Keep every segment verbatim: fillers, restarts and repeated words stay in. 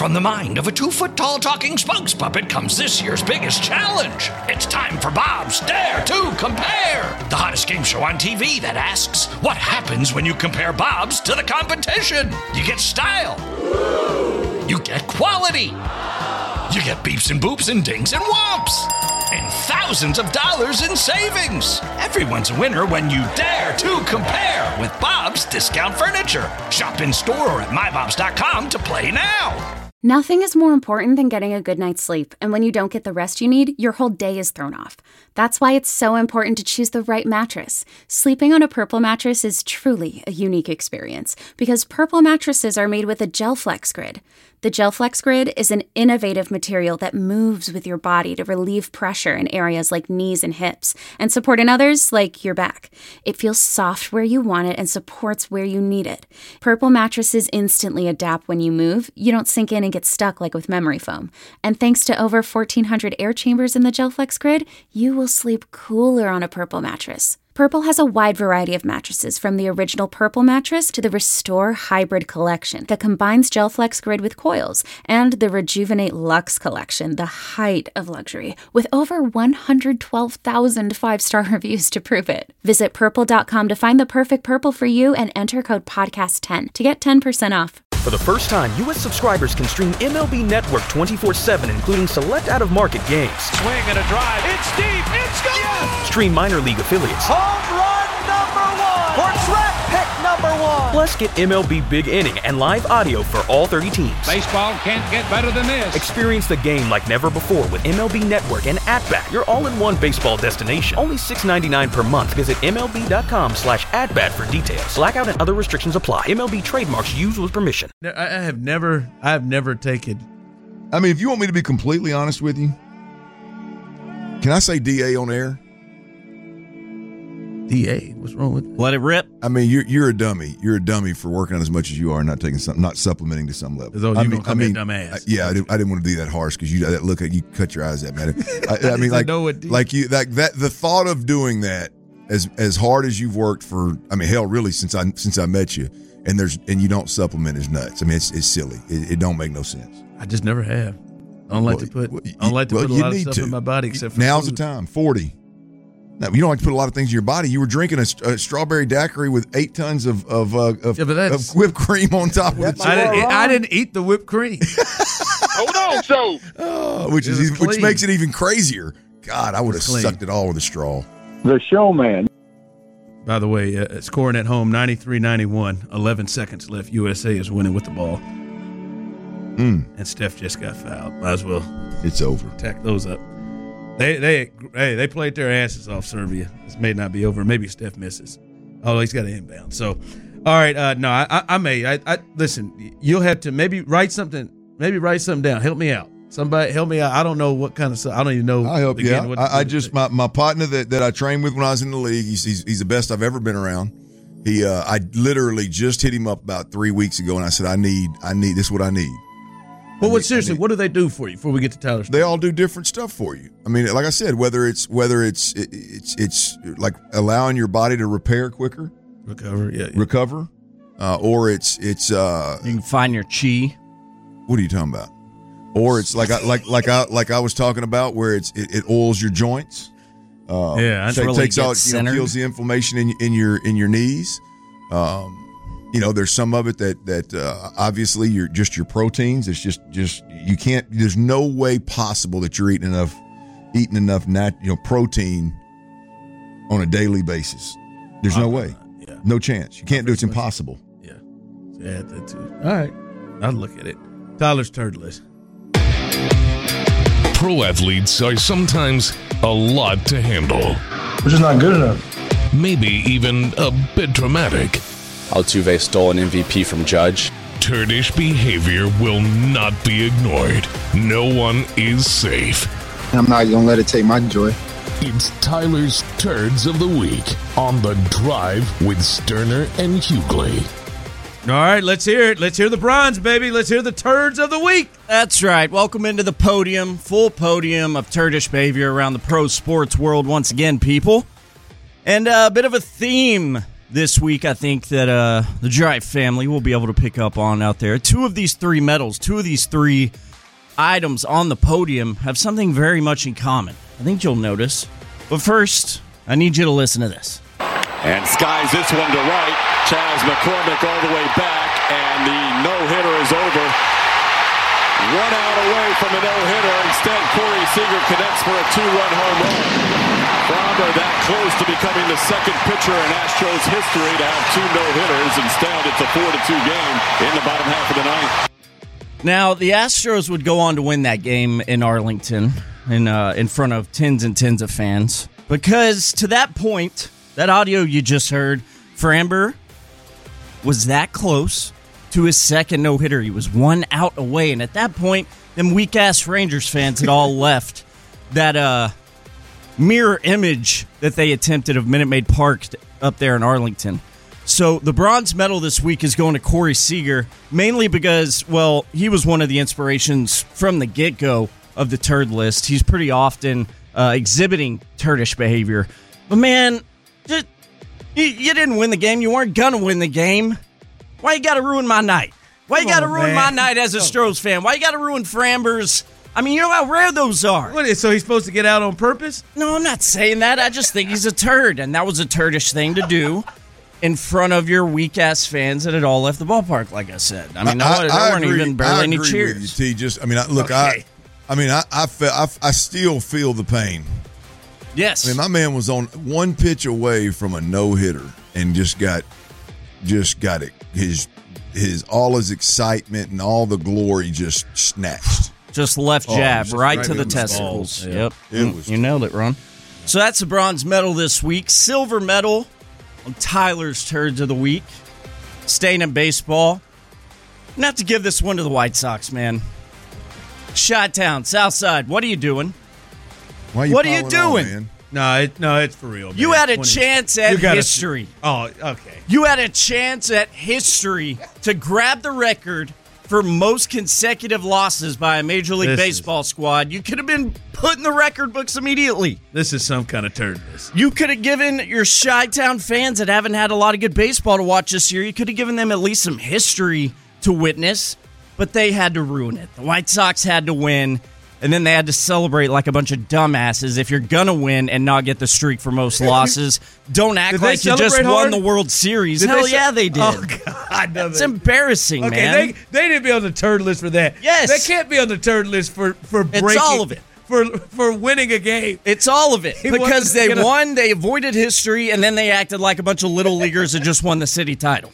from the mind of a two-foot-tall talking spokes puppet comes this year's biggest challenge. It's time for Bob's Dare to Compare, the hottest game show on T V that asks, what happens when you compare Bobs to the competition? You get style. You get quality. You get beeps and boops and dings and whomps. And thousands of dollars in savings. Everyone's a winner when you dare to compare with Bob's Discount Furniture. Shop in store or at my bobs dot com to play now. Nothing is more important than getting a good night's sleep, and when you don't get the rest you need, your whole day is thrown off. That's why it's so important to choose the right mattress. Sleeping on a Purple mattress is truly a unique experience, because Purple mattresses are made with a GelFlex Grid. The GelFlex Grid is an innovative material that moves with your body to relieve pressure in areas like knees and hips, and support in others like your back. It feels soft where you want it and supports where you need it. Purple mattresses instantly adapt when you move. You don't sink in and get stuck like with memory foam. And thanks to over fourteen hundred air chambers in the GelFlex Grid, you will sleep cooler on a Purple mattress. Purple has a wide variety of mattresses, from the original Purple mattress to the Restore Hybrid collection that combines GelFlex Grid with coils, and the Rejuvenate Luxe collection, the height of luxury, with over one hundred twelve thousand five-star reviews to prove it. Visit purple dot com to find the perfect Purple for you and enter code podcast ten to get ten percent off. For the first time, U S subscribers can stream M L B Network twenty-four seven, including select out-of-market games. Swing and a drive. It's deep. It's gone. Yes! Stream minor league affiliates. Home run number one. Or draft pick number one. Plus, get M L B Big Inning and live audio for all thirty teams. Baseball can't get better than this. Experience the game like never before with M L B Network and At-Bat, your all-in-one baseball destination. Only six dollars and ninety-nine cents per month. Visit M L B dot com slash at-bat for details. Blackout and other restrictions apply. M L B trademarks used with permission. I have never, I have never taken. I mean, if you want me to be completely honest with you, can I say D A on air? D A, what's wrong with it? Let it rip. I mean, you're you're a dummy. You're a dummy for working out as much as you are, and not taking some, not supplementing to some level. As though you I gonna mean, come I mean, in dumb ass. Yeah, I didn't, I didn't want to do that harsh because you that look at you cut your eyes at man. I, I mean, like know what, like you that that the thought of doing that as as hard as you've worked for. I mean, hell, really since I since I met you, and there's and you don't supplement is nuts. I mean, it's it's silly. It, it don't make no sense. I just never have. I don't like well, to put. Well, you, I don't like to well, put a you lot of need stuff to. in my body except for now's food. the time. forty. No, you don't like to put a lot of things in your body. You were drinking a, a strawberry daiquiri with eight tons of of, uh, of, Yeah, but that's- of whipped cream on top of it, I didn't, I didn't eat the whipped cream. Hold on, so oh, which It is was even, which clean. makes it even crazier. God, I would have It's clean. sucked it all with a straw. the showman. By the way, uh, scoring at home ninety-three ninety-one, eleven seconds left. U S A is winning with the ball. Mm, And Steph just got fouled. Might as well it's over. tack those up. They they hey they played their asses off Serbia. This may not be over. Maybe Steph misses. Oh, he's got an inbound. So, all right. Uh, no, I, I, I may. I, I listen. You'll have to maybe write something. Maybe write something down. Help me out. Somebody help me out. I don't know what kind of stuff. I don't even know. I'll help you again, out. what- I, I what- just my, my partner that, that I trained with when I was in the league. He's he's, he's the best I've ever been around. He uh, I literally just hit him up about three weeks ago, and I said I need I need this is what I need. Well, I what need- seriously? I need- What do they do for you before we get to Tyler? They all do different stuff for you. I mean, like I said, whether it's whether it's it, it's it's like allowing your body to repair quicker, recover. Yeah. yeah. recover, uh, or it's it's uh, You can find your chi. what are you talking about? Or it's like I like like I like I was talking about where it's it, it oils your joints. Uh, Yeah, that's ta- really takes out gets you know, centered. kills the inflammation in in your in your knees. Um, you know, there's some of it that that uh, obviously you're just your proteins. It's just just you can't. There's no way possible that you're eating enough eating enough nat you know protein on a daily basis. There's no Uh, way, Yeah. no chance. You can't do it. It's impossible. Yeah. So add that too. All right. I'll look at it. Tyler's turd list. Pro athletes are sometimes a lot to handle. Which is not good enough. Maybe even a bit dramatic. Altuve stole an M V P from Judge. Turdish behavior will not be ignored. No one is safe. I'm not going to let it take my joy. It's Tyler's Turds of the Week on The Drive with Sterner and Hughley. All right, let's hear it. Let's hear the bronze, baby. Let's hear the turds of the week. That's right. Welcome into the podium, full podium of turdish behavior around the pro sports world once again, people. And a bit of a theme this week I think that uh, the Drive family will be able to pick up on out there. Two of these three medals, two of these three items on the podium have something very much in common. I think you'll notice. But first, I need you to listen to this. And skies this one to right. Chaz McCormick all the way back, and the no-hitter is over. One out away from a no-hitter. Instead, Corey Seager connects for a two-run home run. Framber that close to becoming the second pitcher in Astros history to have two no-hitters. Instead, it's a four to two game in the bottom half of the ninth. Now, the Astros would go on to win that game in Arlington in, uh, in front of tens and tens of fans. Because to that point, that audio you just heard, Framber was that close to his second no-hitter. He was one out away. And at that point, them weak-ass Rangers fans had all left that uh, mirror image that they attempted of Minute Maid Park up there in Arlington. So the bronze medal this week is going to Corey Seager, mainly because, well, he was one of the inspirations from the get-go of the turd list. He's pretty often uh, exhibiting turdish behavior. But, man, just, you, you didn't win the game. You weren't going to win the game. Why you got to ruin my night? Why you got to ruin man. my night as a Stros fan? Why you got to ruin Framber's? I mean, you know how rare those are. What is, so he's supposed to get out on purpose? No, I'm not saying that. I just think he's a turd, and that was a turdish thing to do in front of your weak-ass fans that had all left the ballpark, like I said. I mean, no, I, there I weren't agree, even barely I any agree cheers. With you, T. Just, I mean, I, look, okay. I, I mean, I, I, feel, I, I still feel the pain. Yes. I mean, my man was on one pitch away from a no-hitter and just got, just got it. His, his, all his excitement and all the glory just snatched. Just left jab oh, right, right to the the testicles. balls. Yep. It Mm, was you nailed it, Ron. So that's the bronze medal this week. Silver medal on Tyler's Turds of the Week. Staying in baseball. Not to give this one to the White Sox, man. Chi-Town, Southside, what are you doing? Why are you what are you piling doing? on, man? No, it, no, it's for real. Man. You had a twenty chance at You gotta- history. Oh, okay. You had a chance at history to grab the record for most consecutive losses by a Major League This Baseball squad. You could have been put in the record books immediately. This is some kind of turdness. You could have given your Chi-Town fans that haven't had a lot of good baseball to watch this year, you could have given them at least some history to witness, but they had to ruin it. The White Sox had to win, and then they had to celebrate like a bunch of dumbasses. If you're going to win and not get the streak for most losses, don't act Did they like you just celebrate won hard? the World Series. Did Hell they ce- yeah, they did. Oh, God. It's embarrassing, Okay, man. they, they didn't be on the turd list for that. Yes. They can't be on the turd list for, for It's breaking. all of it. For, for winning a game. It's all of it. He Because wasn't they gonna- won, they avoided history, and then they acted like a bunch of little leaguers that just won the city title.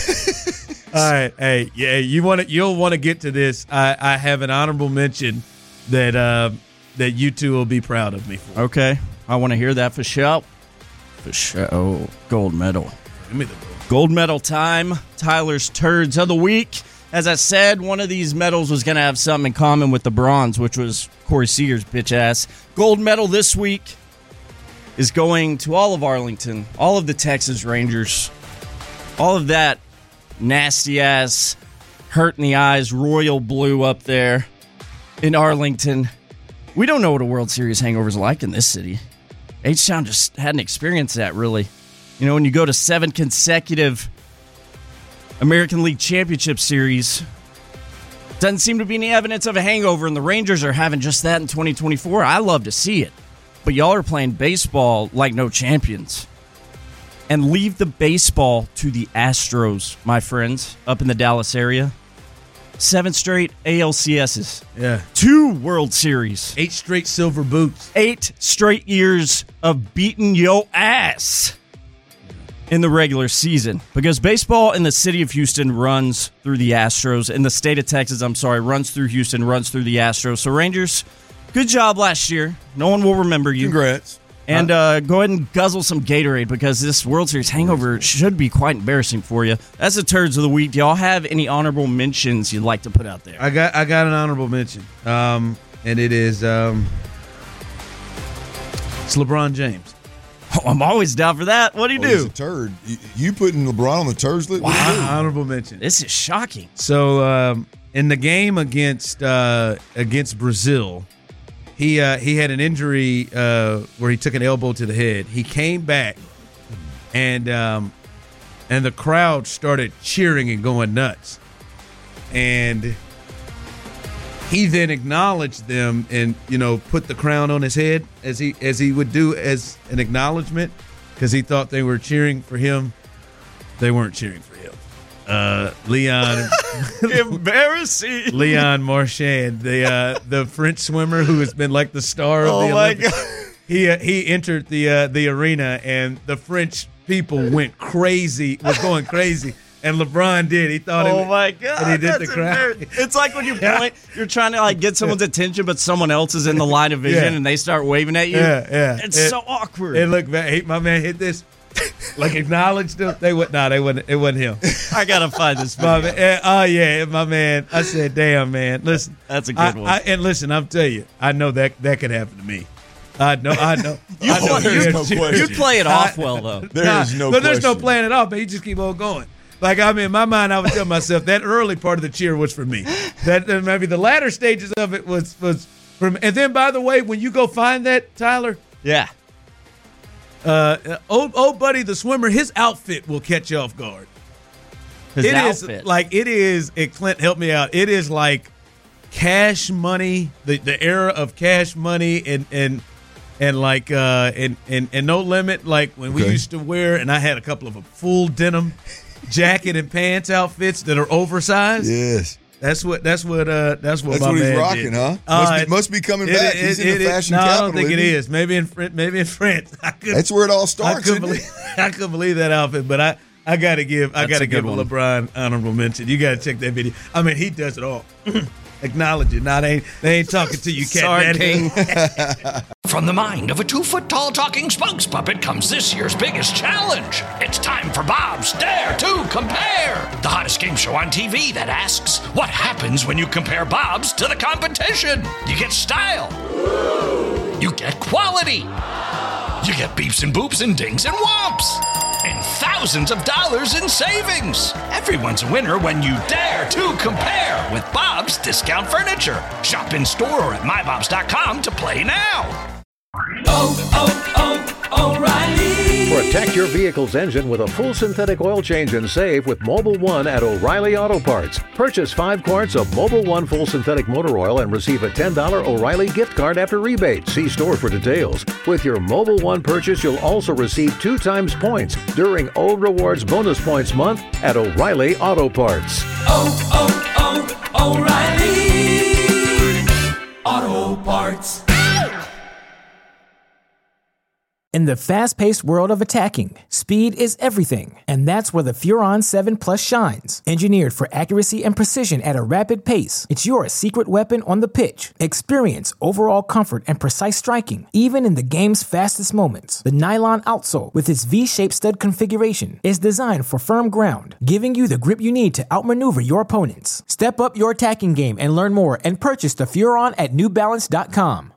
All right, hey, yeah, you want to, you'll want to get to this. I, I have an honorable mention that uh, that you two will be proud of me for. Okay, I want to hear that for sure. For sure. Oh, gold medal. Give me the gold. Gold medal time. Tyler's Turds of the Week. As I said, one of these medals was going to have something in common with the bronze, which was Corey Seager's bitch ass. Gold medal this week is going to all of Arlington, all of the Texas Rangers, all of that nasty ass, hurt in the eyes, royal blue up there in Arlington. We don't know what a World Series hangover is like in this city. H-Town just hadn't experienced that, really. You know, when you go to seven consecutive American League Championship Series, doesn't seem to be any evidence of a hangover, and the Rangers are having just that in twenty twenty-four. I love to see it. But y'all are playing baseball like no champions. And leave the baseball to the Astros, my friends, up in the Dallas area. Seven straight A L C S's. Yeah. Two World Series. Eight straight silver boots. Eight straight years of beating yo ass in the regular season. Because baseball in the city of Houston runs through the Astros. In the state of Texas, I'm sorry, runs through Houston, runs through the Astros. So Rangers, good job last year. No one will remember you. Congrats. And uh, go ahead and guzzle some Gatorade because this World Series hangover should be quite embarrassing for you. That's the Turds of the Week. Do y'all have any honorable mentions you'd like to put out there? I got I got an honorable mention, um, and it is um, it's LeBron James. Oh, I'm always down for that. What do you Oh, he's do? a turd. You, you putting LeBron on the turds list? Wow. Honorable mention. This is shocking. So um, in the game against uh, against Brazil, he uh, he had an injury uh, where he took an elbow to the head. He came back, and um, and the crowd started cheering and going nuts. And he then acknowledged them and, you know, put the crown on his head as he as he would do as an acknowledgement because he thought they were cheering for him. They weren't cheering for him. Uh, Leon, embarrassing. Leon Marchand, the uh, the French swimmer who has been like the star of oh the my Olympics. God. He uh, he entered the uh, the arena and the French people went crazy, was going crazy. And LeBron did. He thought. Oh it, my God! And he did that's the crowd. It's like when you point, you're trying to like get someone's attention, but someone else is in the line of vision, Yeah. and they start waving at you. Yeah, yeah. It's It- so awkward. And look, man, he, my man hit this. Like acknowledged him. They would not. Nah, they wasn't. It wasn't him. I gotta find this My video. man, oh yeah, my man. I said, damn, man. Listen, That's a good I, one. I, and listen, I'm telling you, I know that that could happen to me. I know. I know. You I know. play- There's no Yeah, question. You play it off well though. There Nah, is no but there's no question. playing it off, but you just keep on going. Like, I mean, in my mind, I would tell myself that early part of the cheer was for me. That uh, maybe the latter stages of it was was for me. And then, by the way, when you go find that, Tyler, Yeah. uh, old old buddy the swimmer, his outfit will catch you off guard. His It is outfit. like it is. It, Clint, help me out. It is like Cash Money, the the era of Cash Money, and and and like uh and and and No Limit, like when we Okay. used to wear. And I had a couple of full denim jacket and pants outfits that are oversized. Yes. That's what. That's what. Uh, that's what. That's my what he's man rocking, did. huh? Uh, Must be- must be coming back. He's in the it- fashion no, I capital, don't think it isn't he? is. Maybe in Fran- maybe in France. I could, That's where it all I starts. couldn't isn't it? believe. I couldn't believe that outfit, but I. I gotta give. I That's gotta a good give one. LeBron honorable mention. You gotta check that video. I mean, he does it all. Acknowledge it. Now they ain't. They ain't talking to you, Cat Sorry, Daddy. King. From the mind of a two-foot-tall talking spokes puppet comes this year's biggest challenge. It's time for Bob's Dare to Compare, the hottest game show on T V that asks, what happens when you compare Bob's to the competition? You get style. You get quality. You get beeps and boops and dings and whomps. And thousands of dollars in savings. Everyone's a winner when you dare to compare with Bob's Discount Furniture. Shop in store or at my bobs dot com to play now. Protect your vehicle's engine with a full synthetic oil change and save with Mobile One at O'Reilly Auto Parts. Purchase five quarts of Mobile One full synthetic motor oil and receive a ten dollars O'Reilly gift card after rebate. See store for details. With your Mobile One purchase, you'll also receive two times points during O Rewards Bonus Points Month at O'Reilly Auto Parts. Auto Parts. In the fast-paced world of attacking, speed is everything, and that's where the Furon seven Plus shines. Engineered for accuracy and precision at a rapid pace, it's your secret weapon on the pitch. Experience overall comfort and precise striking, even in the game's fastest moments. The nylon outsole, with its V-shaped stud configuration, is designed for firm ground, giving you the grip you need to outmaneuver your opponents. Step up your attacking game and learn more and purchase the Furon at new balance dot com.